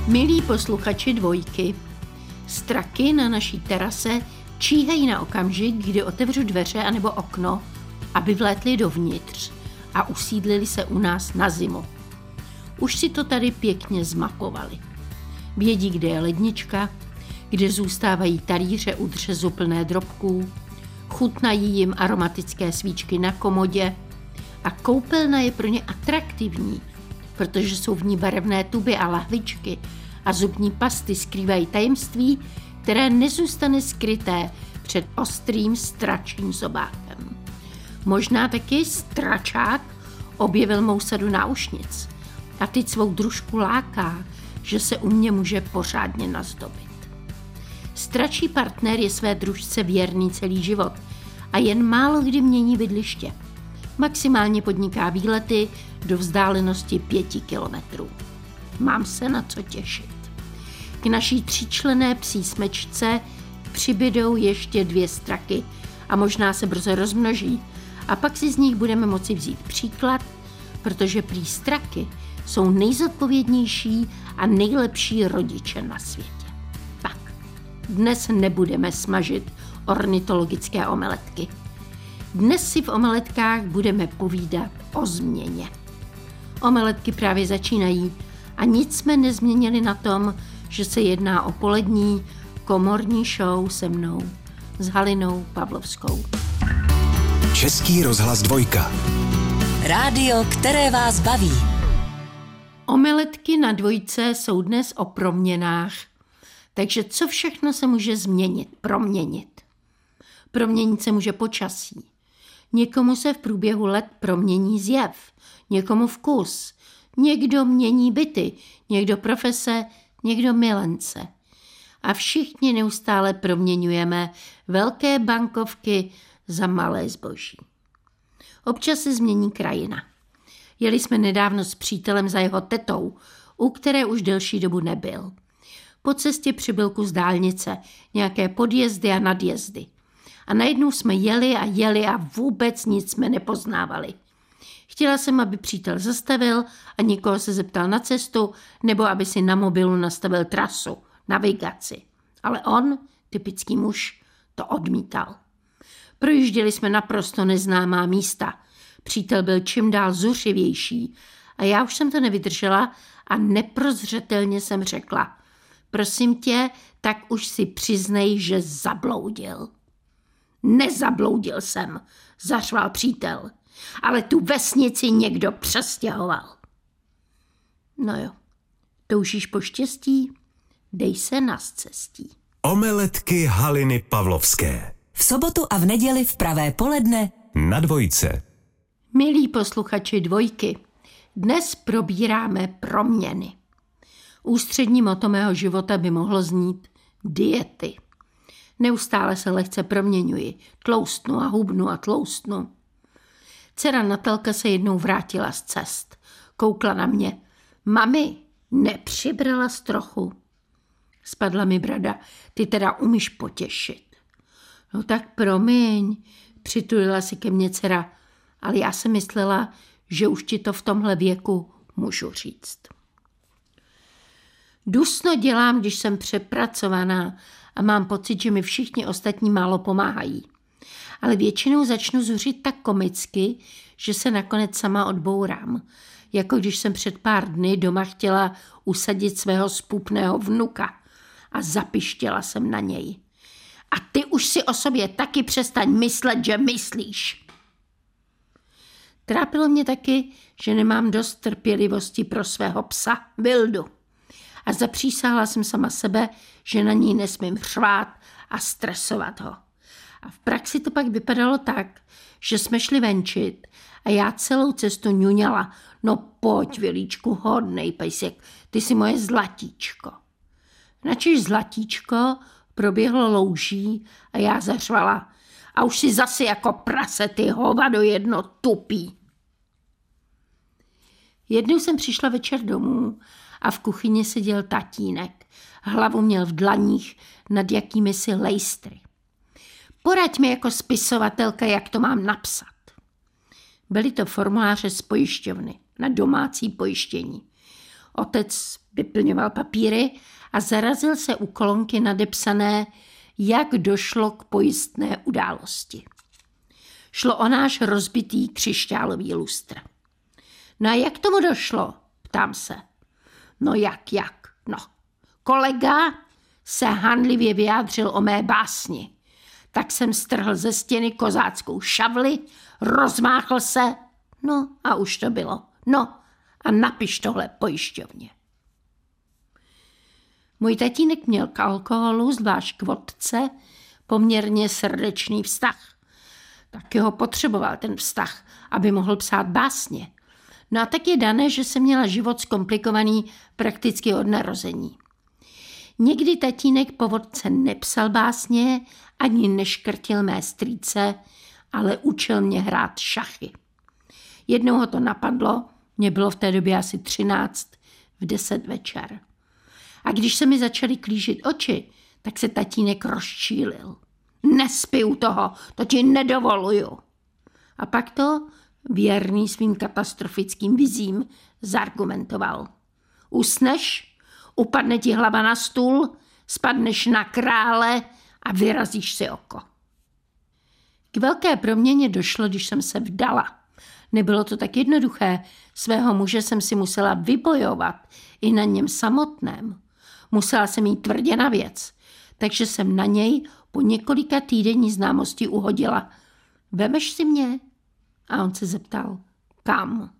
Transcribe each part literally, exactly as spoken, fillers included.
Milí posluchači Dvojky, straky na naší terase číhají na okamžik, kdy otevřu dveře anebo okno, aby vlétli dovnitř a usídlili se u nás na zimu. Už si to tady pěkně zmapovali. Vědí, kde je lednička, kde zůstávají talíře u dřezu plné drobků, chutnají jim aromatické svíčky na komodě a koupelna je pro ně atraktivní, protože jsou v ní barevné tuby a lahvičky a zubní pasty skrývají tajemství, které nezůstane skryté před ostrým stračím zobákem. Možná taky stračák objevil mou sadu náušnic a teď svou družku láká, že se u mě může pořádně nazdobit. Stračí partner je své družce věrný celý život a jen málo kdy mění bydliště. Maximálně podniká výlety do vzdálenosti pěti kilometrů. Mám se na co těšit. K naší tříčlenné psí smečce přibydou ještě dvě straky a možná se brzo rozmnoží a pak si z nich budeme moci vzít příklad, protože prý straky jsou nejzodpovědnější a nejlepší rodiče na světě. Tak, dnes nebudeme smažit ornitologické omeletky. Dnes si v omeletkách budeme povídat o změně. Omeletky právě začínají a nic jsme nezměnili na tom, že se jedná o polední komorní show se mnou, s Halinou Pavlovskou. Český rozhlas Dvojka. Rádio, které vás baví. Omeletky na Dvojce jsou dnes o proměnách, takže co všechno se může změnit, proměnit? Proměnit se může počasí. Někomu se v průběhu let promění zjev, někomu vkus, někdo mění byty, někdo profese, někdo milence. A všichni neustále proměňujeme velké bankovky za malé zboží. Občas se změní krajina. Jeli jsme nedávno s přítelem za jeho tetou, u které už delší dobu nebyl. Po cestě přibyl kus dálnice, nějaké podjezdy a nadjezdy. A najednou jsme jeli a jeli a vůbec nic jsme nepoznávali. Chtěla jsem, aby přítel zastavil a někoho se zeptal na cestu, nebo aby si na mobilu nastavil trasu, navigaci. Ale on, typický muž, to odmítal. Projížděli jsme naprosto neznámá místa. Přítel byl čím dál zuřivější a já už jsem to nevydržela a neprozřetelně jsem řekla: prosím tě, tak už si přiznej, že zabloudil. Nezabloudil jsem, zařval přítel, ale tu vesnici někdo přestěhoval. No jo, toužíš po štěstí? Dej se na scestí. Omeletky Haliny Pavlovské. V sobotu a v neděli v pravé poledne Na Dvojce. Milí posluchači Dvojky, dnes probíráme proměny. Ústřední motto mého života by mohlo znít diety. Neustále se lehce proměňuji, tloustnu a hubnu a tloustnu. Dcera Natalka se jednou vrátila z cest. Koukla na mě. Mami, nepřibrala jsi trochu? Spadla mi brada. Ty teda umíš potěšit. No tak promiň, přitulila si ke mně dcera, ale já jsem myslela, že už ti to v tomhle věku můžu říct. Dusno dělám, když jsem přepracovaná a mám pocit, že mi všichni ostatní málo pomáhají. Ale většinou začnu zuřit tak komicky, že se nakonec sama odbourám. Jako když jsem před pár dny doma chtěla usadit svého spupného vnuka a zapištěla jsem na něj. A ty už si o sobě taky přestaň myslet, že myslíš. Trápilo mě taky, že nemám dost trpělivosti pro svého psa Vildu. A zapřísáhla jsem sama sebe, že na ní nesmím řvát a stresovat ho. A v praxi to pak vypadalo tak, že jsme šli venčit a já celou cestu ňuňala: no pojď, Vilíčku, hodnej pejsek, ty jsi moje zlatíčko. Načež zlatíčko proběhlo louží a já zařvala: a už si zase jako prase, ty hovado jedno tupý. Jednou jsem přišla večer domů a v kuchyni seděl tatínek. Hlavu měl v dlaních nad jakými si lejstry. Poraď mi jako spisovatelka, jak to mám napsat. Byly to formuláře z pojišťovny na domácí pojištění. Otec vyplňoval papíry a zarazil se u kolonky nadepsané, jak došlo k pojistné události. Šlo o náš rozbitý křišťálový lustr. No a jak k tomu došlo? Ptám se. No jak, jak? No, kolega se hanlivě vyjádřil o mé básni. Tak jsem strhl ze stěny kozáckou šavli, rozmáchl se, no a už to bylo. No a napiš tohle pojišťovně. Můj tatínek měl k alkoholu, zvlášť k vodce, poměrně srdečný vztah. Taky ho potřeboval ten vztah, aby mohl psát básně. No a tak je dané, že jsem měla život zkomplikovaný prakticky od narození. Někdy tatínek po vodce nepsal básně, ani neškrtil mé strýce, ale učil mě hrát šachy. Jednou ho to napadlo, mě bylo v té době asi třináct, v deset večer. A když se mi začaly klížit oči, tak se tatínek rozčílil. Nespí u toho, to ti nedovoluju. A pak to, věrný svým katastrofickým vizím, zargumentoval. Usneš, upadne ti hlava na stůl, spadneš na krále a vyrazíš si oko. K velké proměně došlo, když jsem se vdala. Nebylo to tak jednoduché, svého muže jsem si musela vybojovat i na něm samotném. Musela jsem jít tvrdě na věc, takže jsem na něj po několika týdenní známosti uhodila. Vemeš si mě? A on se zeptal, kam?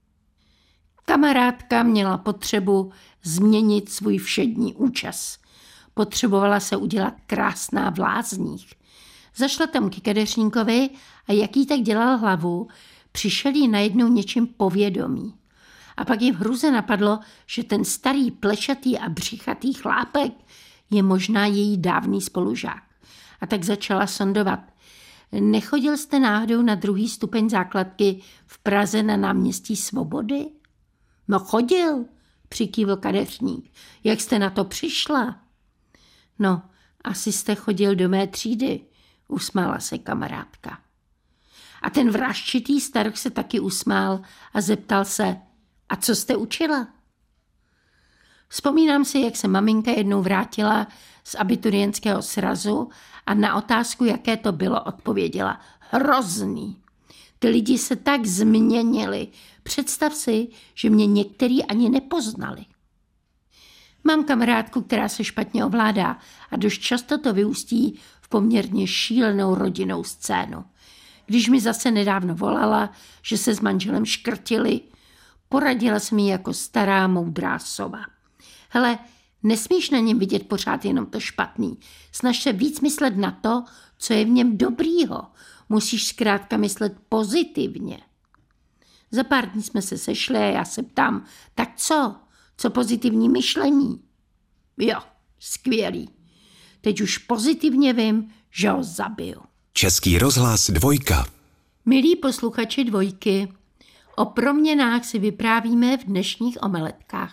Kamarádka měla potřebu změnit svůj všední účes. Potřebovala se udělat krásná v lázních. Zašla tam k kadeřníkovi a jak jí tak dělal hlavu, přišel jí najednou něčím povědomí. A pak jí v hruze napadlo, že ten starý plešatý a břichatý chlápek je možná její dávný spolužák. A tak začala sondovat. Nechodil jste náhodou na druhý stupeň základky v Praze na náměstí Svobody? No chodil, přikývl kadeřník. Jak jste na to přišla? No, asi jste chodil do mé třídy, usmála se kamarádka. A ten vražčitý starok se taky usmál a zeptal se, a co jste učila? Vzpomínám si, jak se maminka jednou vrátila z abiturientského srazu a na otázku, jaké to bylo, odpověděla, hrozný. Ty lidi se tak změnili. Představ si, že mě některý ani nepoznali. Mám kamarádku, která se špatně ovládá a dost často to vyústí v poměrně šílenou rodinnou scénu. Když mi zase nedávno volala, že se s manželem škrtili, poradila jsem jí jako stará moudrá sova. Hele, nesmíš na něm vidět pořád jenom to špatný. Snaž se víc myslet na to, co je v něm dobrýho. Musíš zkrátka myslet pozitivně. Za pár dní jsme se sešli a já se ptám, tak co? Co pozitivní myšlení? Jo, skvělý. Teď už pozitivně vím, že ho zabiju. Český rozhlas Dvojka. Milí posluchači Dvojky, o proměnách si vyprávíme v dnešních omeletkách.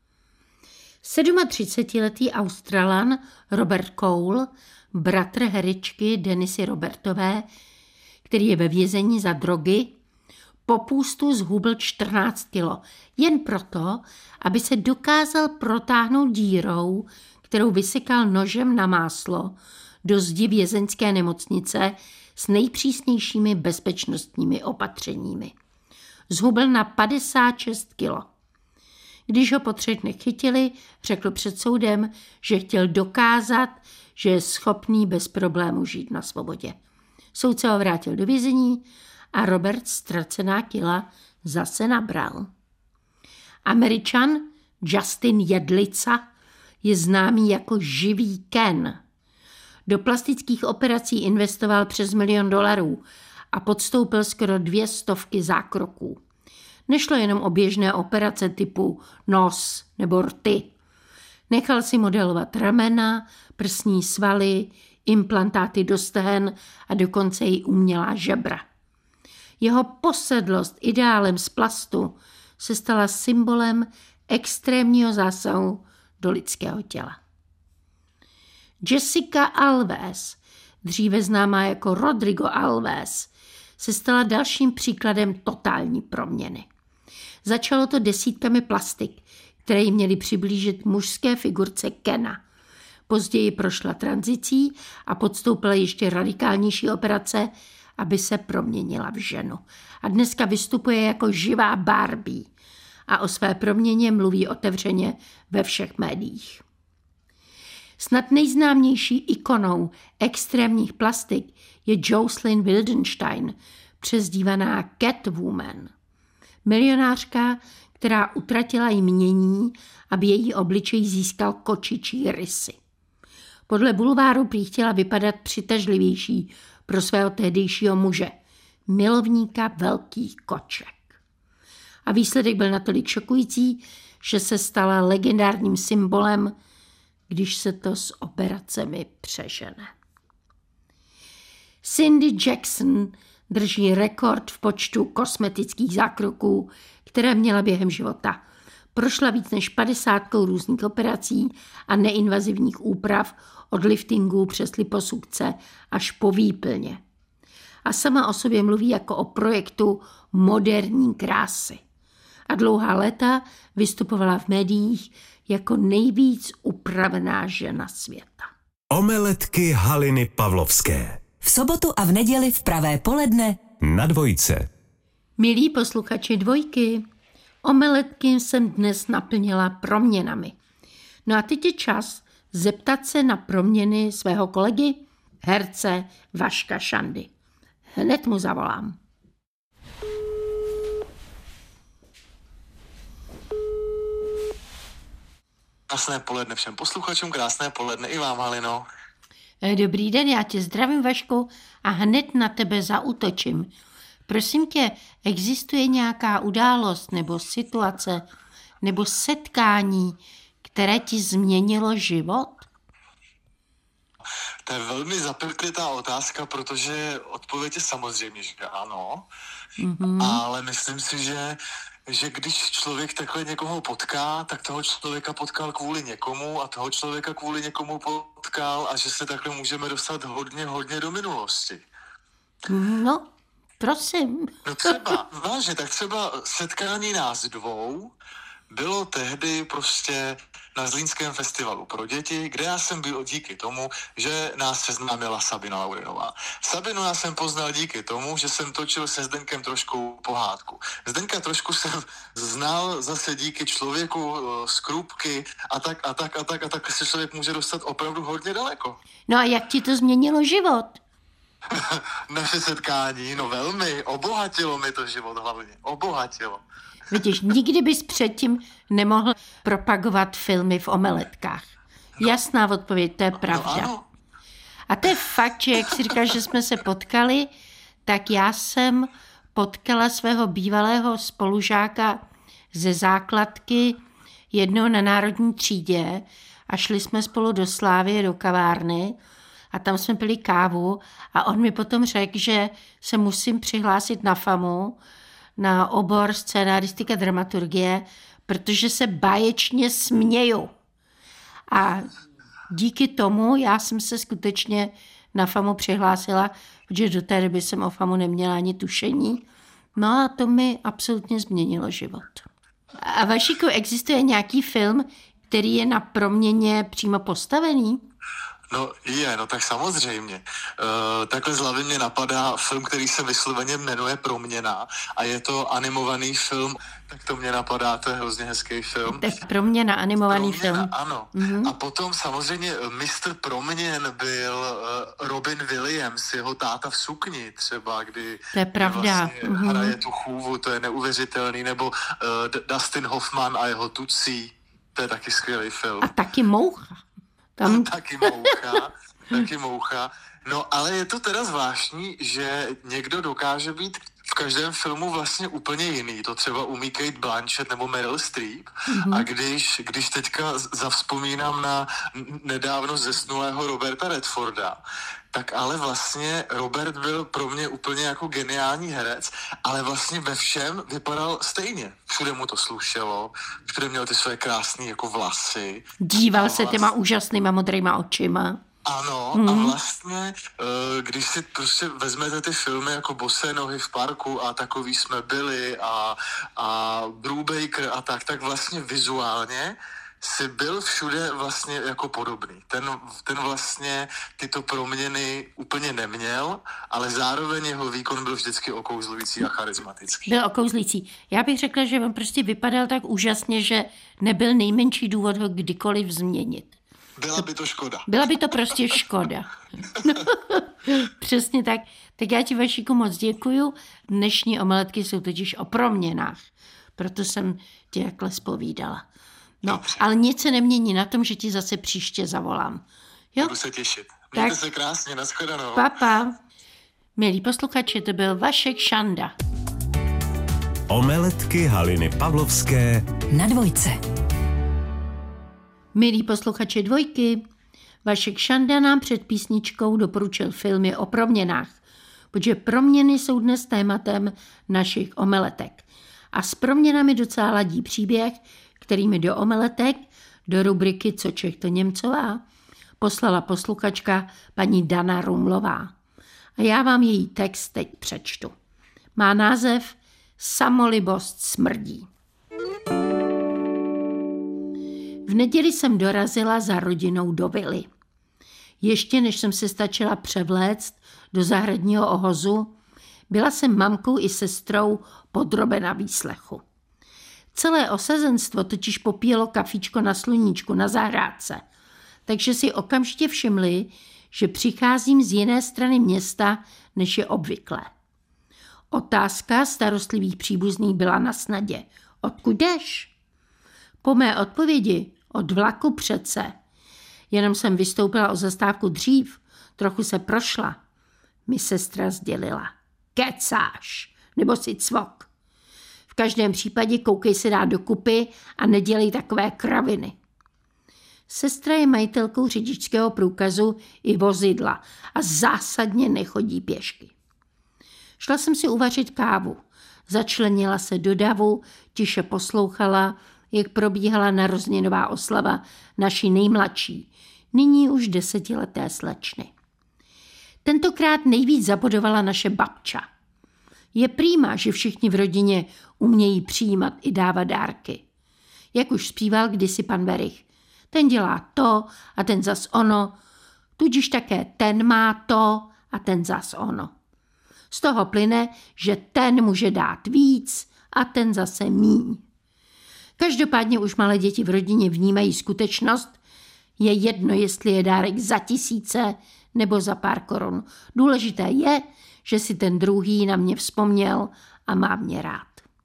třicetisedmiletý Australan Robert Cole, bratr herečky Denisy Robertové, který je ve vězení za drogy, po půstu zhubl čtrnáct kilo, jen proto, aby se dokázal protáhnout dírou, kterou vysekal nožem na máslo, do zdi vězeňské nemocnice s nejpřísnějšími bezpečnostními opatřeními. Zhubl na padesát šest kilo. Když ho po třech dnech chytili, řekl před soudem, že chtěl dokázat, že je schopný bez problému žít na svobodě. Soudce ho vrátil do vězení a Robert ztracená kila zase nabral. Američan Justin Jedlica je známý jako živý Ken. Do plastických operací investoval přes milion dolarů a podstoupil skoro dvě stovky zákroků. Nešlo jenom o běžné operace typu nos nebo rty. Nechal si modelovat ramena, prsní svaly, implantáty do stehen a dokonce i umělá žebra. Jeho posedlost ideálem z plastu se stala symbolem extrémního zásahu do lidského těla. Jessica Alves, dříve známá jako Rodrigo Alves, se stala dalším příkladem totální proměny. Začalo to desítkami plastik, které jí měly přiblížit mužské figurce Kena. Později prošla tranzicí a podstoupila ještě radikálnější operace, aby se proměnila v ženu. A dneska vystupuje jako živá Barbie a o své proměně mluví otevřeně ve všech médiích. Snad nejznámější ikonou extrémních plastik je Jocelyn Wildenstein, přezdívaná Catwoman. Milionářka, která utratila jmění, aby její obličej získal kočičí rysy. Podle bulváru prý chtěla vypadat přitažlivější pro svého tehdejšího muže, milovníka velkých koček. A výsledek byl natolik šokující, že se stala legendárním symbolem, když se to s operacemi přežene. Cindy Jackson drží rekord v počtu kosmetických zákroků, které měla během života. Prošla víc než padesátkou různých operací a neinvazivních úprav od liftingů přes liposukce až po výplně. A sama o sobě mluví jako o projektu moderní krásy. A dlouhá léta vystupovala v médiích jako nejvíc upravená žena světa. Omeletky Haliny Pavlovské. V sobotu a v neděli v pravé poledne Na Dvojce. Milí posluchači Dvojky, omeletky jsem dnes naplnila proměnami. No a teď je čas zeptat se na proměny svého kolegy, herce Vaška Šandy. Hned mu zavolám. Krásné poledne všem posluchačům, krásné poledne i vám, Halino. Dobrý den, já tě zdravím, Vašku, a hned na tebe zaútočím. Prosím tě, existuje nějaká událost nebo situace nebo setkání, které ti změnilo život? To je velmi zapeklitá otázka, protože odpověď je samozřejmě, že ano, mm-hmm. ale myslím si, že že když člověk takhle někoho potká, tak toho člověka potkal kvůli někomu a toho člověka kvůli někomu potkal a že se takhle můžeme dostat hodně, hodně do minulosti. No, prosím. No třeba, vážně, tak třeba setkání nás dvou bylo tehdy prostě na Zlínském festivalu pro děti, kde já jsem byl díky tomu, že nás seznámila Sabina Laurinová. Sabinu já jsem poznal díky tomu, že jsem točil se Zdenkem trošku pohádku. Zdenka trošku jsem znal zase díky člověku z Krupky a tak a tak a tak a tak se člověk může dostat opravdu hodně daleko. No a jak ti to změnilo život? Naše setkání, no velmi, obohatilo mi to život hlavně, obohatilo. Vidíš, nikdy bys předtím nemohl propagovat filmy v omeletkách. Jasná odpověď, to je pravda. No, ano. A to je fakt, že jak si říkáš, že jsme se potkali, tak já jsem potkala svého bývalého spolužáka ze základky jednou na Národní třídě a šli jsme spolu do Slávie, do kavárny a tam jsme pili kávu a on mi potom řekl, že se musím přihlásit na FAMu, na obor scénaristika dramaturgie, protože se báječně směju. A díky tomu já jsem se skutečně na FAMu přihlásila, protože do té doby jsem o FAMu neměla ani tušení. No a to mi absolutně změnilo život. A Vašíku, existuje nějaký film, který je na proměně přímo postavený? No je, no tak samozřejmě. E, takhle z hlavy mě napadá film, který se vysloveně jmenuje Proměna a je to animovaný film, tak to mě napadá, to je hrozně hezký film. Tak Proměna, animovaný Proměna, film. Ano. Mm-hmm. A potom samozřejmě mistr Proměn byl uh, Robin Williams, jeho táta v sukni třeba, kdy to je pravda. Vlastně mm-hmm. hraje tu chůvu, to je neuvěřitelný, nebo uh, Dustin Hoffman a jeho Tucí, to je taky skvělý film. A taky Moucha. Tam... taky moucha, taky moucha. No ale je to teda zvláštní, že někdo dokáže být v každém filmu vlastně úplně jiný. To třeba umí Kate Blanchett nebo Meryl Streep. Mm-hmm. A když, když teďka zavzpomínám na nedávno zesnulého Roberta Redforda, tak ale vlastně Robert byl pro mě úplně jako geniální herec, ale vlastně ve všem vypadal stejně. Všude mu to slušelo, všude měl ty své krásné jako vlasy. Díval vlasy. se těma úžasnýma modrýma očima. Ano, mm. a vlastně, když si prostě vezmete ty filmy jako Bosé nohy v parku a Takový jsme byli a, a Brubaker a tak, tak vlastně vizuálně si byl všude vlastně jako podobný. Ten, ten vlastně tyto proměny úplně neměl, ale zároveň jeho výkon byl vždycky okouzlující a charismatický. Byl okouzlující. Já bych řekla, že on prostě vypadal tak úžasně, že nebyl nejmenší důvod ho kdykoliv změnit. Byla by to škoda. Byla by to prostě škoda. Přesně tak. Tak já ti, Vašíku, moc děkuju. Dnešní omeletky jsou totiž o proměnách. Proto jsem ti takhle zpovídala. No, dobře. Ale nic se nemění na tom, že ti zase příště zavolám. Jo? Budu se těšit. Mějte tak, se krásně, nashledanou. Papa. Milí posluchači, to byl Vašek Šanda. Omeletky Haliny Pavlovské na Dvojce. Milí posluchači Dvojky, Vašek Šanda nám před písničkou doporučil filmy o proměnách, protože proměny jsou dnes tématem našich omeletek. A s proměnami docela ladí příběh, který mi do omeletek, do rubriky Co Čech to Němcová, poslala posluchačka paní Dana Rumlová. A já vám její text teď přečtu. Má název Samolibost smrdí. V neděli jsem dorazila za rodinou do vily. Ještě než jsem se stačila převléct do zahradního ohozu, byla jsem mamkou i sestrou podrobena výslechu. Celé osazenstvo totiž popíjelo kafíčko na sluníčku na zahrádce, takže si okamžitě všimli, že přicházím z jiné strany města, než je obvyklé. Otázka starostlivých příbuzných byla na snadě. Odkud jdeš? Po mé odpovědi od vlaku přece. Jenom jsem vystoupila o zastávku dřív, trochu se prošla. Mi sestra sdělila. Kecáš, nebo si cvok. V každém případě koukej se dát do kupy a nedělej takové kraviny. Sestra je majitelkou řidičského průkazu i vozidla a zásadně nechodí pěšky. Šla jsem si uvařit kávu. Začlenila se do davu, tiše poslouchala, jak probíhala narozeninová oslava naší nejmladší, nyní už desetileté slečny. Tentokrát nejvíc zabodovala naše babča. Je prýma, že všichni v rodině umějí přijímat i dávat dárky. Jak už zpíval kdysi pan Verich. Ten dělá to a ten zas ono, tudíž také ten má to a ten zas ono. Z toho plyne, že ten může dát víc a ten zase míň. Každopádně už malé děti v rodině vnímají skutečnost, je jedno, jestli je dárek za tisíce nebo za pár korun. Důležité je, že si ten druhý na mě vzpomněl a má mě rád.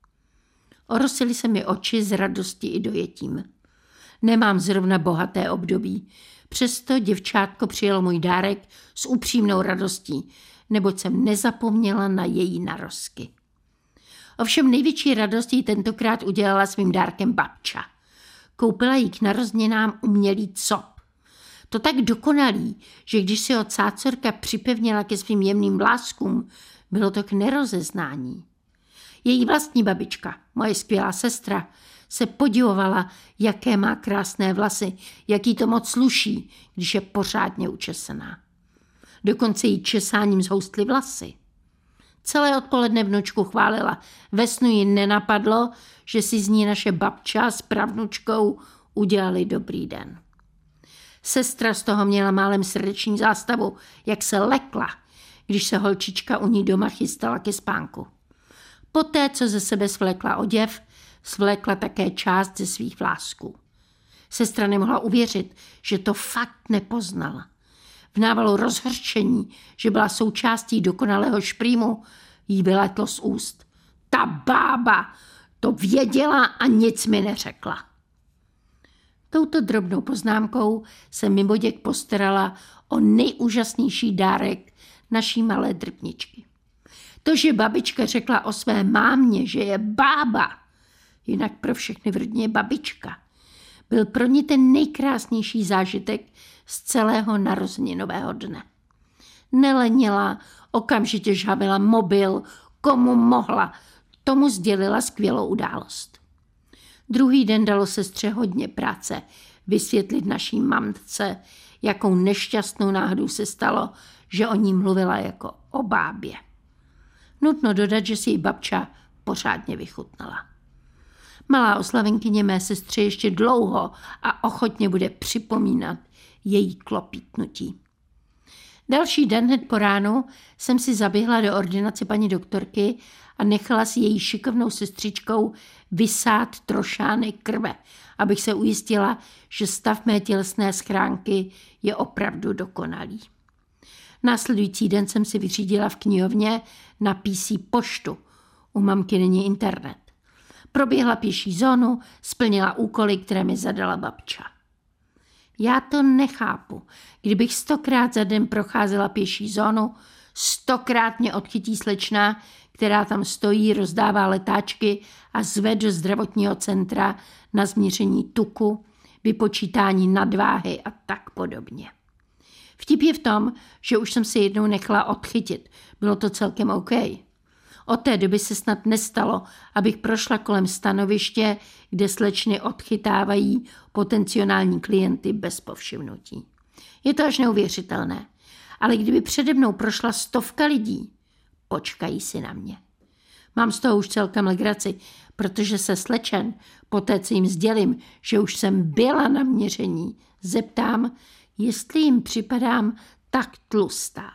Orosily se mi oči z radosti i dojetím. Nemám zrovna bohaté období, přesto děvčátko přijelo můj dárek s upřímnou radostí, neboť jsem nezapomněla na její narozky. Ovšem největší radost jí tentokrát udělala svým dárkem babča. Koupila jí k narozeninám umělý cop. To tak dokonalý, že když si ho cácorka připevnila ke svým jemným vláskům, bylo to k nerozeznání. Její vlastní babička, moje skvělá sestra, se podivovala, jaké má krásné vlasy, jak jí to moc sluší, když je pořádně učesaná. Dokonce jí česáním zhoustly vlasy. Celé odpoledne vnučku chválila. Ve snu jí nenapadlo, že si z ní naše babča s pravnučkou udělali dobrý den. Sestra z toho měla málem srdeční zástavu, jak se lekla, když se holčička u ní doma chystala ke spánku. Poté, co ze sebe svlékla oděv, svlékla také část ze svých vlásků. Sestra nemohla uvěřit, že to fakt nepoznala. V návalu rozhorčení, že byla součástí dokonalého šprýmu, jí vyletlo z úst. Ta bába to věděla a nic mi neřekla. Touto drobnou poznámkou se mimoděk postarala o nejúžasnější dárek naší malé drbničky. To, že babička řekla o své mámě, že je bába, jinak pro všechny v rodině babička, byl pro ní ten nejkrásnější zážitek z celého narozeninového dne. Nelenila, okamžitě žhavila mobil, komu mohla, tomu sdělila skvělou událost. Druhý den dalo sestře hodně práce vysvětlit naší mamce, jakou nešťastnou náhodou se stalo, že o ní mluvila jako o bábě. Nutno dodat, že si ji babča pořádně vychutnala. Malá oslavenkyně mé sestře ještě dlouho a ochotně bude připomínat její klopítnutí. Další den hned po ránu jsem si zaběhla do ordinace paní doktorky a nechala si její šikovnou sestřičkou vysát trošánek krve, abych se ujistila, že stav mé tělesné schránky je opravdu dokonalý. Následující den jsem si vyřídila v knihovně na P C poštu. U mamky není internet. Proběhla pěší zónu, splnila úkoly, které mi zadala babča. Já to nechápu. Kdybych stokrát za den procházela pěší zónu, stokrát mě odchytí slečna, která tam stojí, rozdává letáčky a zve do zdravotního centra na změření tuku, vypočítání nadváhy a tak podobně. Vtip je v tom, že už jsem se jednou nechala odchytit. Bylo to celkem OK. Od té doby se snad nestalo, abych prošla kolem stanoviště, kde slečny odchytávají potenciální klienty bez povšimnutí. Je to až neuvěřitelné, ale kdyby přede mnou prošla stovka lidí, počkají si na mě. Mám z toho už celkem legraci, protože se slečen, poté co jim sdělím, že už jsem byla na měření, zeptám, jestli jim připadám tak tlustá.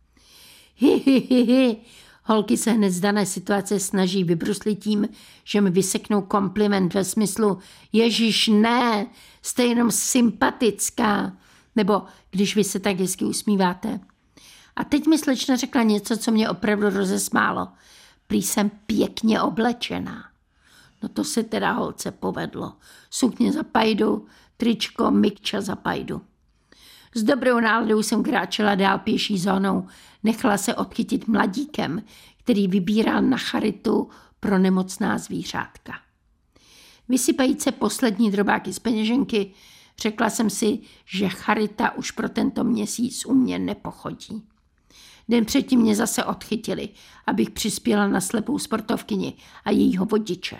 Hi, hi, hi, hi. Holky se hned z dané situace snaží vybruslit tím, že mi vyseknou kompliment ve smyslu Ježíš, ne, jste jenom sympatická, nebo když vy se tak hezky usmíváte. A teď mi slečna řekla něco, co mě opravdu rozesmálo. Prý jsem pěkně oblečená. No to se teda holce povedlo. Sukně za pajdu, tričko, mikča za pajdu. S dobrou náladou jsem kráčela dál pěší zónou. Nechala se odchytit mladíkem, který vybíral na charitu pro nemocná zvířátka. Vysypajíc se poslední drobáky z peněženky, řekla jsem si, že charita už pro tento měsíc u mě nepochodí. Den předtím mě zase odchytili, abych přispěla na slepou sportovkyni a jejího vodiče.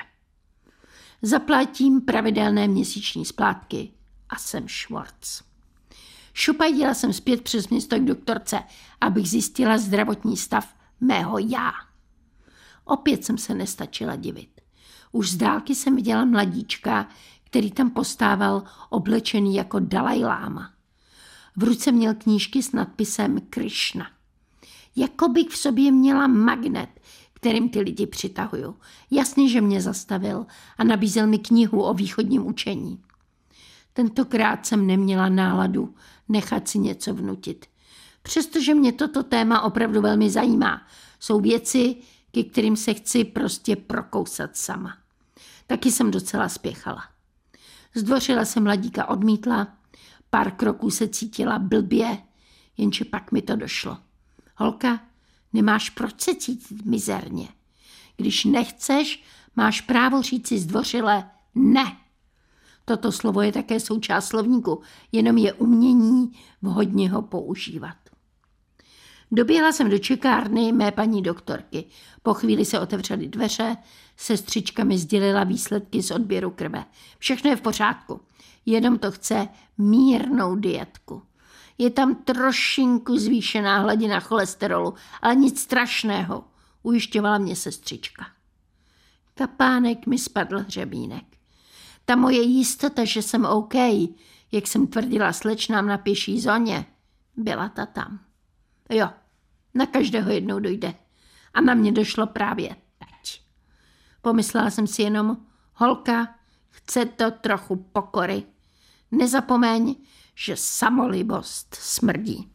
Zaplatím pravidelné měsíční splátky a jsem švorc. Šupajdila jsem zpět přes město k doktorce, abych zjistila zdravotní stav mého já. Opět jsem se nestačila divit. Už z dálky jsem viděla mladíčka, který tam postával oblečený jako Dalajláma. V ruce měl knížky s nadpisem Krišna. Jako bych v sobě měla magnet, kterým ty lidi přitahují. Jasně, že mě zastavil a nabízel mi knihu o východním učení. Tentokrát jsem neměla náladu nechat si něco vnutit. Přestože mě toto téma opravdu velmi zajímá, jsou věci, ke kterým se chci prostě prokousat sama. Taky jsem docela spěchala. Zdvořila se mladíka odmítla, pár kroků se cítila blbě, jenže pak mi to došlo. Holka, nemáš proč se cítit mizerně. Když nechceš, máš právo říci zdvořile ne. Toto slovo je také součást slovníku, jenom je umění vhodně ho používat. Doběhla jsem do čekárny mé paní doktorky. Po chvíli se otevřely dveře, sestřička mi sdělila výsledky z odběru krve. Všechno je v pořádku, jenom to chce mírnou dietku. Je tam trošinku zvýšená hladina cholesterolu, ale nic strašného, ujišťovala mě sestřička. Kapánek mi spadl hřebínek. Ta moje jistota, že jsem OK, jak jsem tvrdila slečnám na pěší zóně, byla ta tam. Jo, na každého jednou dojde. A na mě došlo právě teď. Pomyslela jsem si jenom, holka, chce to trochu pokory. Nezapomeň, že samolibost smrdí.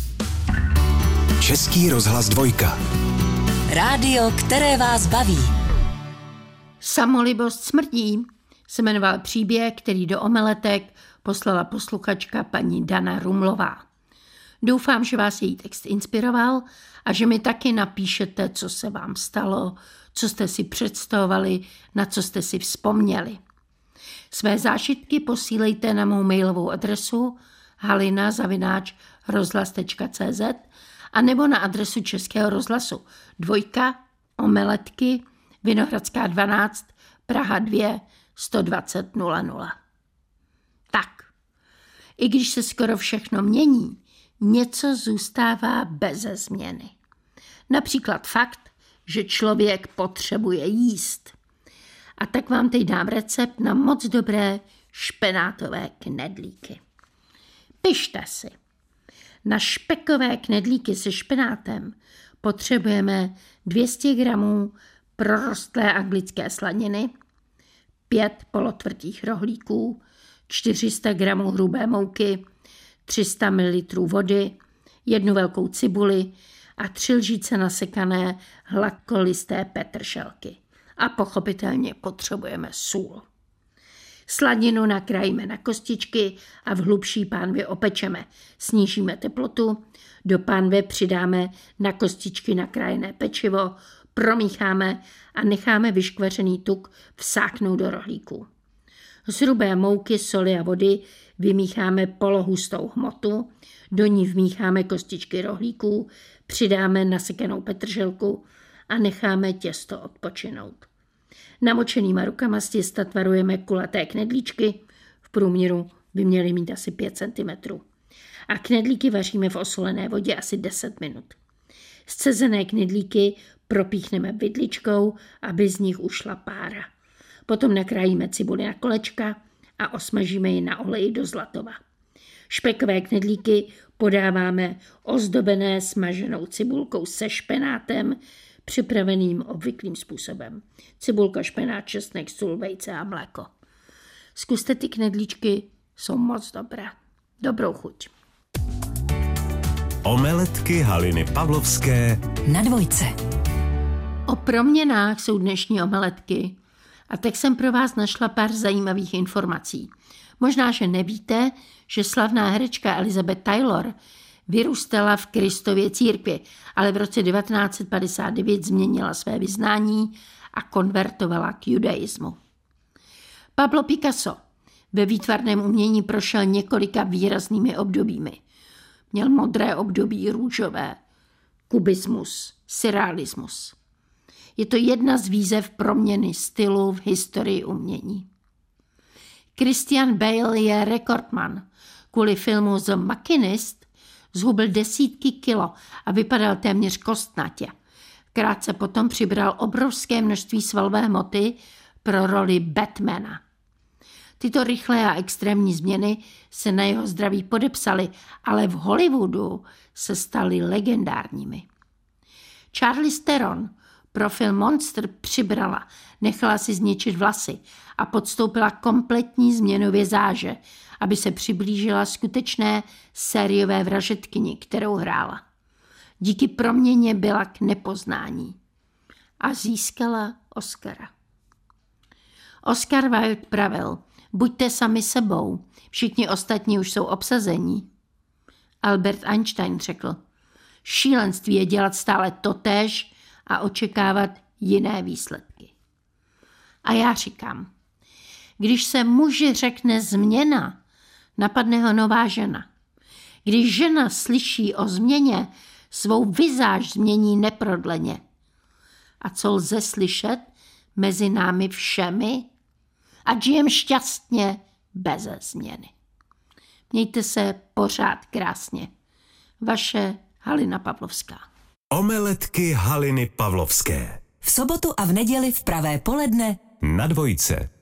Český rozhlas dvojka. Rádio, které vás baví. Samolibost smrdí se jmenoval příběh, který do omeletek poslala posluchačka paní Dana Rumlová. Doufám, že vás její text inspiroval a že mi taky napíšete, co se vám stalo, co jste si představovali, na co jste si vzpomněli. Své zážitky posílejte na mou mailovou adresu halina zavináč rozhlas tečka cé zet a nebo na adresu Českého rozhlasu dvojka, Omeletky, Vinohradská dvanáct, Praha dva, sto dvacet nula nula. Tak, I když se skoro všechno mění, něco zůstává beze změny. Například fakt, že člověk potřebuje jíst. A tak vám teď dám recept na moc dobré špenátové knedlíky. Pište si. Na špekové knedlíky se špenátem potřebujeme dvě stě gramů prorostlé anglické slaniny, pět polotvrdých rohlíků, čtyři sta gramů hrubé mouky, tři sta mililitrů vody, jednu velkou cibuli a tři lžíce nasekané hladkolisté petrželky. A pochopitelně potřebujeme sůl. Slaninu nakrájíme na kostičky a v hlubší pánvi opečeme. Snížíme teplotu, do pánve přidáme na kostičky nakrájené pečivo, promícháme a necháme vyškvařený tuk vsáknout do rohlíků. Z hrubé mouky, soli a vody vymícháme polohustou hmotu, do ní vmícháme kostičky rohlíků, přidáme nasekanou petrželku a necháme těsto odpočinout. Namočenýma rukama z těsta tvarujeme kulaté knedlíčky, v průměru by měly mít asi pět centimetrů. A knedlíky vaříme v osolené vodě asi deset minut. Zcezené knedlíky propíchneme vidličkou, aby z nich ušla pára. Potom nakrájíme cibuli na kolečka a osmažíme ji na oleji do zlatova. Špekové knedlíky podáváme ozdobené smaženou cibulkou se špenátem, připraveným obvyklým způsobem. Cibulka, špenát, česnek, sůl, vejce a mléko. Zkuste, ty knedlíčky jsou moc dobré. Dobrou chuť. Omeletky Haliny Pavlovské na dvojce. O proměnách jsou dnešní omeletky a tak jsem pro vás našla pár zajímavých informací. Možná, že nevíte, že slavná herečka Elizabeth Taylor vyrůstala v Kristově církvi, ale v roce devatenáct set padesát devět změnila své vyznání a konvertovala k judaismu. Pablo Picasso ve výtvarném umění prošel několika výraznými obdobími. Měl modré období, růžové, kubismus, surrealismus. Je to jedna z výzev proměny stylu v historii umění. Christian Bale je rekordman. Kvůli filmu The Machinist zhubil desítky kilo a vypadal téměř kostnatě. Krátce potom přibral obrovské množství svalové hmoty pro roli Batmana. Tyto rychlé a extrémní změny se na jeho zdraví podepsaly, ale v Hollywoodu se staly legendárními. Charlize Theron pro film Monster přibrala, nechala si zničit vlasy a podstoupila kompletní změnu vizáže, aby se přiblížila skutečné sériové vražedkyni, kterou hrála. Díky proměně byla k nepoznání a získala Oscara. Oscar Wilde pravil: buďte sami sebou, všichni ostatní už jsou obsazení. Albert Einstein řekl: šílenství je dělat stále totéž a očekávat jiné výsledky. A já říkám, když se muži řekne změna, napadne ho nová žena. Když žena slyší o změně, svou vizáž změní neprodleně. A co lze slyšet mezi námi všemi? Ať žijem šťastně beze změny. Mějte se pořád krásně. Vaše Halina Pavlovská. Omeletky Haliny Pavlovské. V sobotu a v neděli v pravé poledne Na dvojce.